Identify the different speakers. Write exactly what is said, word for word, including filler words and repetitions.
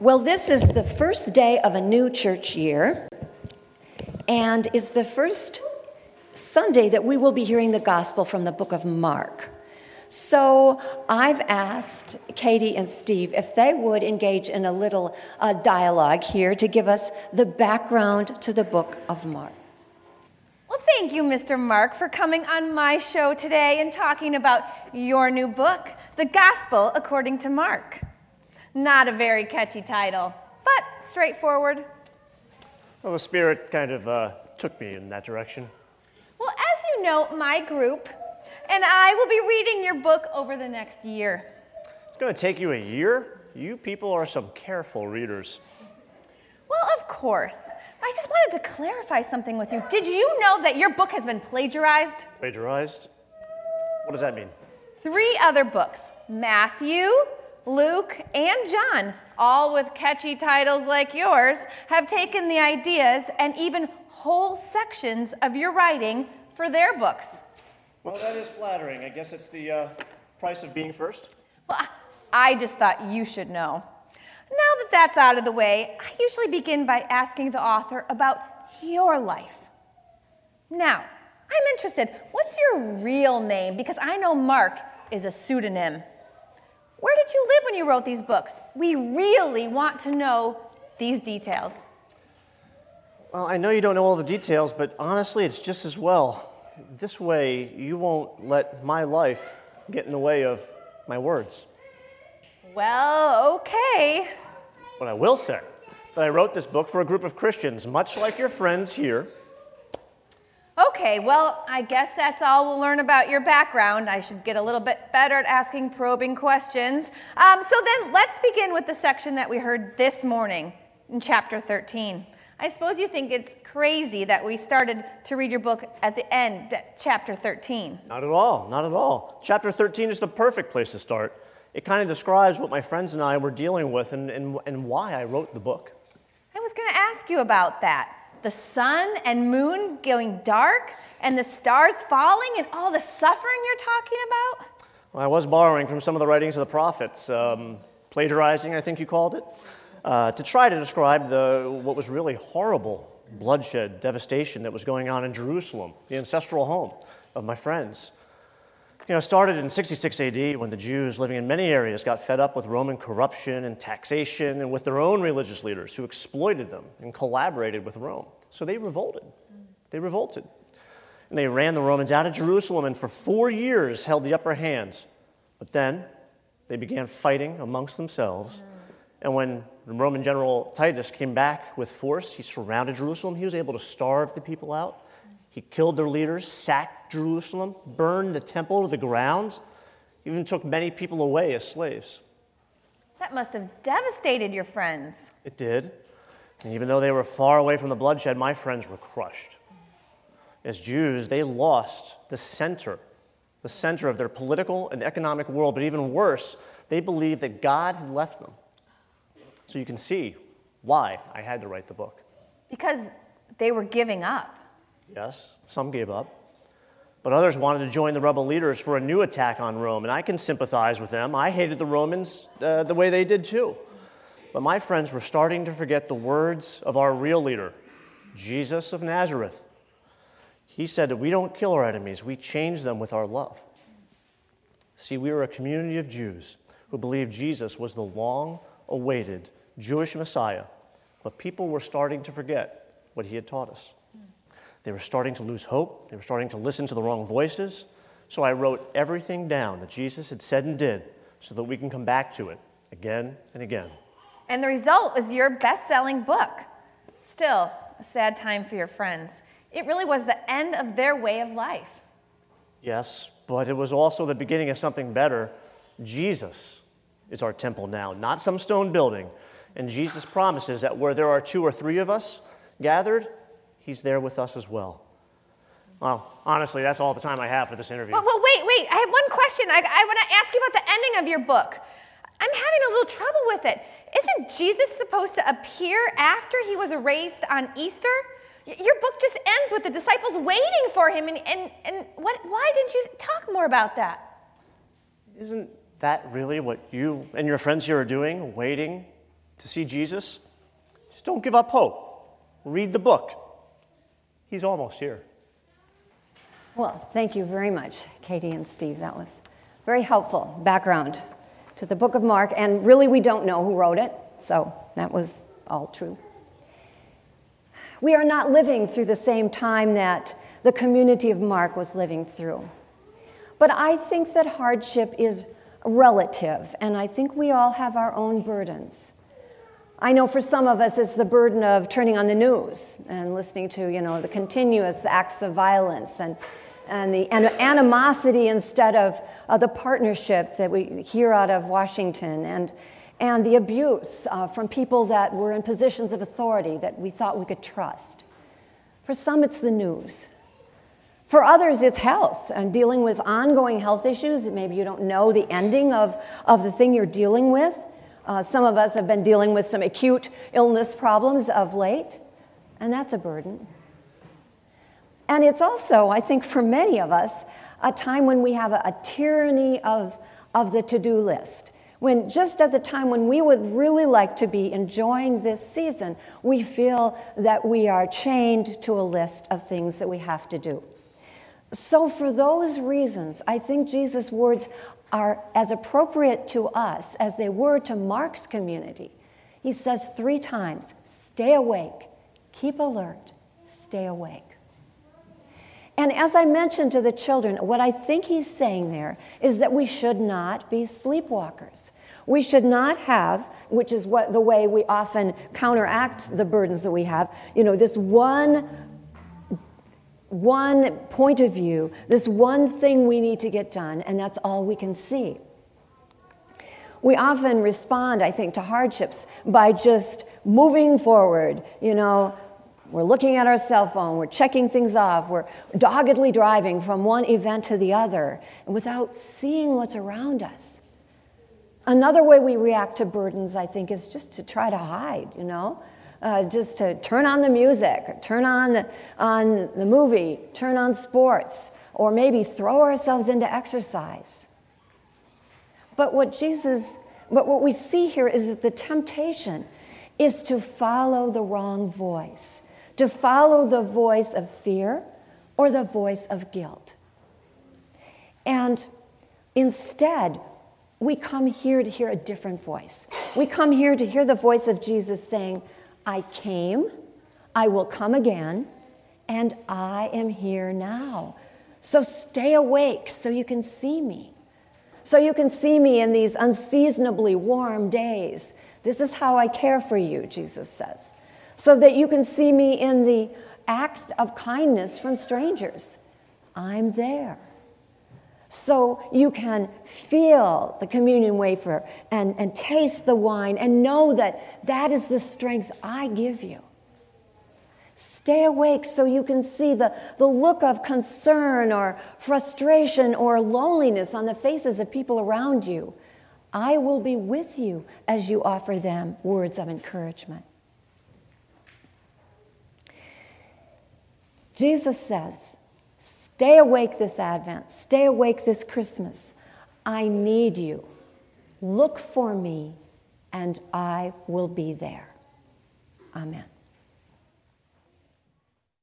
Speaker 1: Well, this is the first day of a new church year, and it's the first Sunday that we will be hearing the gospel from the book of Mark. So I've asked Katie and Steve if they would engage in a little uh, dialogue here to give us the background to the book of Mark.
Speaker 2: Well, thank you, Mister Mark, for coming on my show today and talking about your new book, The Gospel According to Mark. Not a very catchy title, but straightforward.
Speaker 3: Well, the Spirit kind of uh, took me in that direction.
Speaker 2: Well, as you know, my group and I will be reading your book over the next year.
Speaker 3: It's going to take you a year? You people are some careful readers.
Speaker 2: Well, of course. I just wanted to clarify something with you. Did you know that your book has been plagiarized?
Speaker 3: Plagiarized? What does that mean?
Speaker 2: Three other books, Matthew, Luke, and John, all with catchy titles like yours, have taken the ideas and even whole sections of your writing for their books.
Speaker 3: Well, that is flattering. I guess it's the uh, price of being first.
Speaker 2: Well, I just thought you should know. Now that that's out of the way, I usually begin by asking the author about your life. Now, I'm interested. What's your real name? Because I know Mark is a pseudonym. Where did you live when you wrote these books? We really want to know these details.
Speaker 3: Well, I know you don't know all the details, but honestly, it's just as well. This way, you won't let my life get in the way of my words.
Speaker 2: Well, okay.
Speaker 3: But I will say that I wrote this book for a group of Christians, much like your friends here.
Speaker 2: Okay, well, I guess that's all we'll learn about your background. I should get a little bit better at asking probing questions. Um, so then let's begin with the section that we heard this morning in chapter thirteen. I suppose you think it's crazy that we started to read your book at the end, at chapter thirteen.
Speaker 3: Not at all, not at all. Chapter thirteen is the perfect place to start. It kind of describes what my friends and I were dealing with and, and, and why I wrote the book.
Speaker 2: I was going to ask you about that. The sun and moon going dark and the stars falling and all the suffering you're talking about?
Speaker 3: Well, I was borrowing from some of the writings of the prophets, um, plagiarizing, I think you called it, uh, to try to describe the what was really horrible bloodshed, devastation that was going on in Jerusalem, the ancestral home of my friends. You know, it started in sixty-six A D when the Jews living in many areas got fed up with Roman corruption and taxation and with their own religious leaders who exploited them and collaborated with Rome. So they revolted. They revolted. And they ran the Romans out of Jerusalem and for four years held the upper hand. But then they began fighting amongst themselves. And when the Roman general Titus came back with force, he surrounded Jerusalem. He was able to starve the people out. He killed their leaders, sacked Jerusalem, burned the temple to the ground, even took many people away as slaves.
Speaker 2: That must have devastated your friends.
Speaker 3: It did. And even though they were far away from the bloodshed, my friends were crushed. As Jews, they lost the center, the center of their political and economic world, but even worse, they believed that God had left them. So you can see why I had to write the book.
Speaker 2: Because they were giving up.
Speaker 3: Yes, some gave up, but others wanted to join the rebel leaders for a new attack on Rome, and I can sympathize with them. I hated the Romans uh, the way they did too. But my friends were starting to forget the words of our real leader, Jesus of Nazareth. He said that we don't kill our enemies, we change them with our love. See, we were a community of Jews who believed Jesus was the long-awaited Jewish Messiah, but people were starting to forget what he had taught us. They were starting to lose hope. They were starting to listen to the wrong voices. So I wrote everything down that Jesus had said and did so that we can come back to it again and again.
Speaker 2: And the result is your best-selling book. Still, a sad time for your friends. It really was the end of their way of life.
Speaker 3: Yes, but it was also the beginning of something better. Jesus is our temple now, not some stone building. And Jesus promises that where there are two or three of us gathered, he's there with us as well. Well, honestly, that's all the time I have for this interview.
Speaker 2: Well, well wait, wait. I have one question. I, I want to ask you about the ending of your book. I'm having a little trouble with it. Isn't Jesus supposed to appear after he was raised on Easter? Y- your book just ends with the disciples waiting for him. And, and, and what? Why didn't you talk more about that?
Speaker 3: Isn't that really what you and your friends here are doing, waiting to see Jesus, just don't give up hope. Read the book. He's almost here.
Speaker 1: Well, thank you very much, Katie and Steve. That was very helpful background to the book of Mark. And really, we don't know who wrote it, so that was all true. We are not living through the same time that the community of Mark was living through. But I think that hardship is relative, and I think we all have our own burdens. I know for some of us it's the burden of turning on the news and listening to, you know, the continuous acts of violence and, and the an- animosity instead of uh, the partnership that we hear out of Washington, and, and the abuse uh, from people that were in positions of authority that we thought we could trust. For some, it's the news. For others, it's health and dealing with ongoing health issues. Maybe you don't know the ending of, of the thing you're dealing with. Uh, some of us have been dealing with some acute illness problems of late, and that's a burden. And it's also, I think, for many of us, a time when we have a, a tyranny of, of the to-do list. When just at the time when we would really like to be enjoying this season, we feel that we are chained to a list of things that we have to do. So for those reasons, I think Jesus' words are as appropriate to us as they were to Mark's community. He says three times, stay awake, keep alert, stay awake. And as I mentioned to the children, what I think he's saying there is that we should not be sleepwalkers. We should not have, which is what the way we often counteract the burdens that we have, you know, this one one point of view, this one thing we need to get done, and that's all we can see. We often respond, I think, to hardships by just moving forward. You know, we're looking at our cell phone, we're checking things off, we're doggedly driving from one event to the other, and without seeing what's around us. Another way we react to burdens, I think, is just to try to hide, you know? Uh, just to turn on the music, turn on the, on the movie, turn on sports, or maybe throw ourselves into exercise. But what Jesus, but what we see here is that the temptation is to follow the wrong voice, to follow the voice of fear or the voice of guilt. And instead, we come here to hear a different voice. We come here to hear the voice of Jesus saying, I came, I will come again, and I am here now. So stay awake so you can see me. So you can see me in these unseasonably warm days. This is how I care for you, Jesus says. So that you can see me in the act of kindness from strangers. I'm there. So you can feel the communion wafer and, and taste the wine and know that that is the strength I give you. Stay awake so you can see the, the look of concern or frustration or loneliness on the faces of people around you. I will be with you as you offer them words of encouragement. Jesus says, stay awake this Advent. Stay awake this Christmas. I need you. Look for me, and I will be there. Amen.